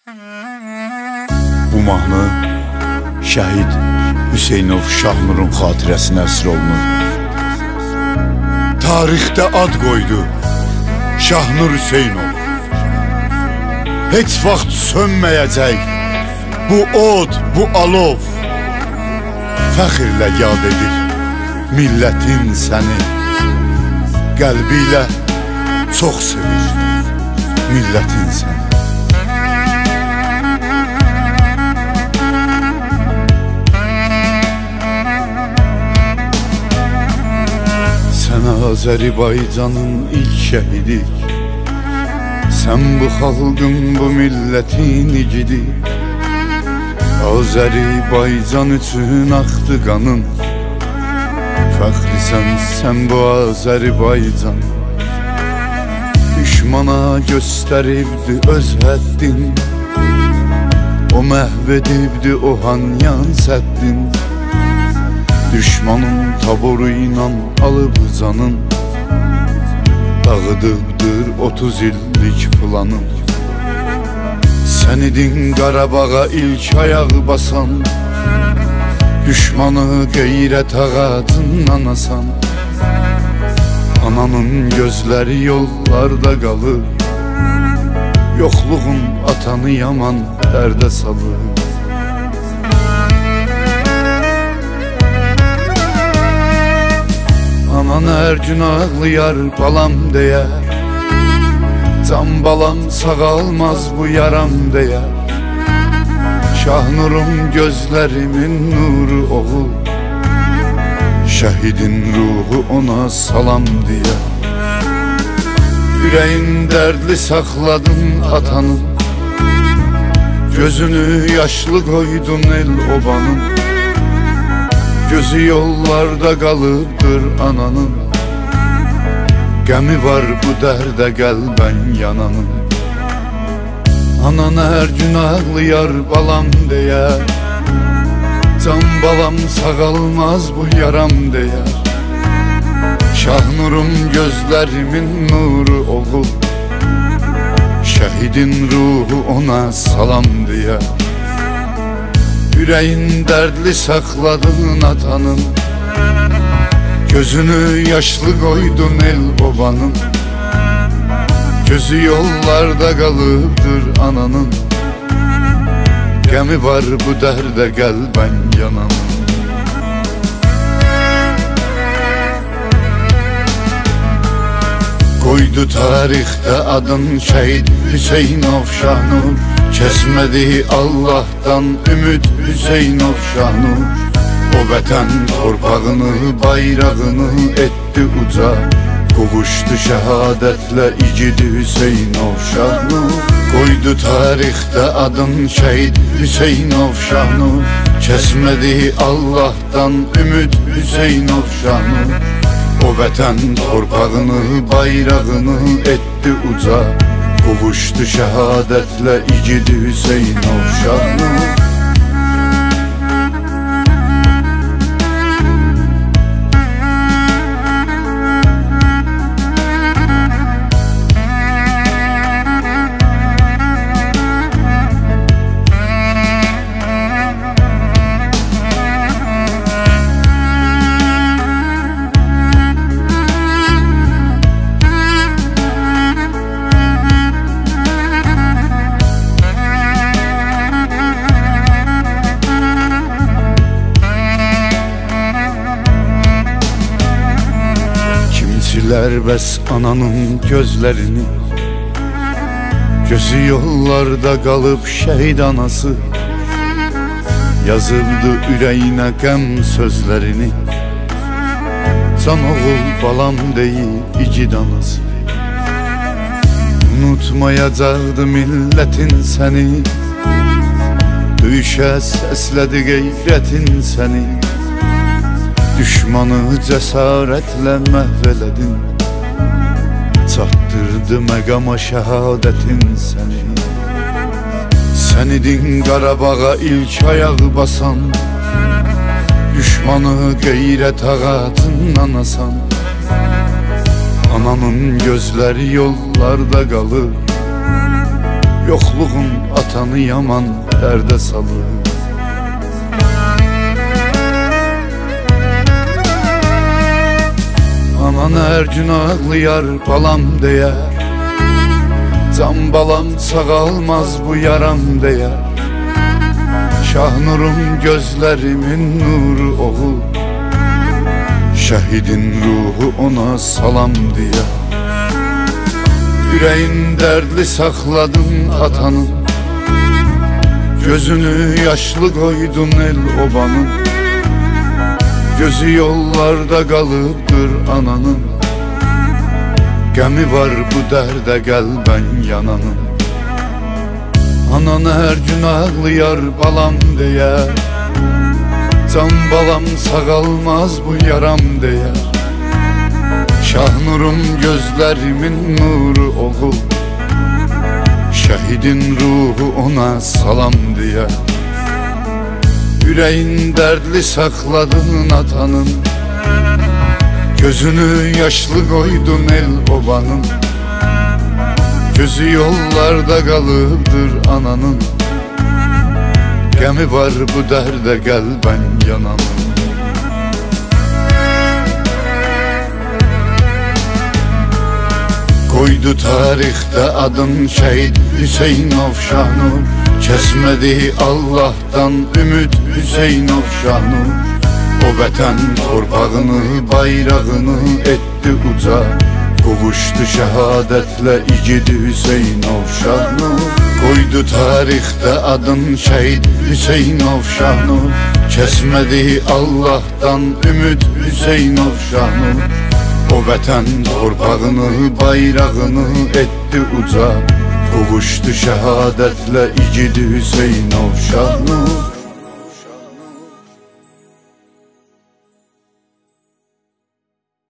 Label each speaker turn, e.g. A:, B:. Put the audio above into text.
A: Bu mahnı şəhid Hüseynov Şahnurun xatirəsinə əsr olunur. Tarixdə ad qoydu Şahnur Hüseynov. Heç vaxt sönməyəcək bu od, bu alov. Fəxrlə yad edir millətin səni. Qəlbilə çox sevir millətin səni. Sən Azərbaycanın ilk şəhidi, sən bu xalqın, bu millətin igidi. Azərbaycan üçün axdı qanın, fəxrisən sən bu Azərbaycan. Düşmana göstəribdi öz həddin, o məhv edibdi o hanyan səddin. Düşmanın taboru ilə alıb canın, dağıdıbdır 30 illik planın. Sən idin Qarabağa ilk ayaq basan, düşmanı qeyrət ağacından asan. Ananın gözləri yollarda qalır, yoxluğun atanı yaman dərdə salır. Anan hər gün ağlayar balam deyər, can balam sağalmaz bu yaram deyər. Şahnurum gözlərimin nuru oğul, şəhidin ruhu ona salam deyər. Ürəyin dərdli saxladın atanın, gözünü yaşlı qoydun el obanın. Gözü yollarda qalıbdır ananın, qəmi var bu dərdə qəlbən yananın. Anan hər gün ağlayar balam deyər, can balam sağalmaz bu yaram deyər. Şahnurum gözlərimin nuru oğul, şəhidin ruhu ona salam deyər. Ürəyin dərdli saxladın atanın, gözünü yaşlı qoydun el obanın. Gözü yollarda qalıbdır ananın, qəmi var bu dərdə qəlbən yananın. Qoydu tarixdə adın şəhid Hüseynov Şahnur. Kəsmədi Allah'tan ümid Hüseynov Şahnur. O vətən torpağını, bayrağını etdi uca, qovuşdu şəhadətlə igidi Hüseynov Şahnur. Qoydu tarixdə adın şəhid Hüseynov Şahnur. Kəsmədi Allah'tan ümid Hüseynov Şahnur. O vətən torpağını, bayrağını etdi uca, qovuşdu şəhadətlə igidi Hüseynov Şahnur. Bəs ananın gözlərini, gözü yollarda qalıb şəhid anası. Yazıldı ürəyinə qəm sözlərini, can oğul balam deyib igid anası. Unutmayacaqdı millətin səni, döyüşə səslədi qeyrətin səni. Düşmanı cəsarətlə məhv elədin, çatdırdı məqama şəhadətin səni. Sən idin Qarabağa ilk ayağı basan, düşmanı qeyrət ağacından asan. Ananın gözləri yollarda qalır, Yoxluğun atanı yaman dərdə salır. Anan hər gün ağlayar balam deyər, can balam sağalmaz bu yaram deyər. Şahnurum gözlərimin nuru oğul, şəhidin ruhu ona salam deyər. Yüreğin dərdli saxladın atanın, gözünü yaşlı koydun el obanın. Gözü yollarda kalıbdır ananın, gəmi var bu dərdə qəlbən yananın. Anan hər gün ağlayar balam deyər, can balam sağalmaz bu yaram deyər. Şahnurum gözlərimin nuru oğul, şəhidin ruhu ona salam deyər. Yüreğin dərdli saxladın atanın, gözünü yaşlı koydun el obanın. Gözü yollarda kalıbdır ananın, gəmi var bu dərdə qəlbən yananın. Koydu tarixdə adın şəhid Hüseynov Şahnur, kesmedi Allah'tan ümid Hüseynov Şahnur. O vətən torpağını, bayrağını etdi uca, qovuşdu şəhadətlə igidi Hüseynov Şahnur. Koydu tarixdə adın şəhid Hüseynov Şahnur, kesmedi Allah'tan ümid Hüseynov Şahnur. O vətən torpağını, bayrağını etdi uca, qovuşdu şəhadətlə igidi Hüseynov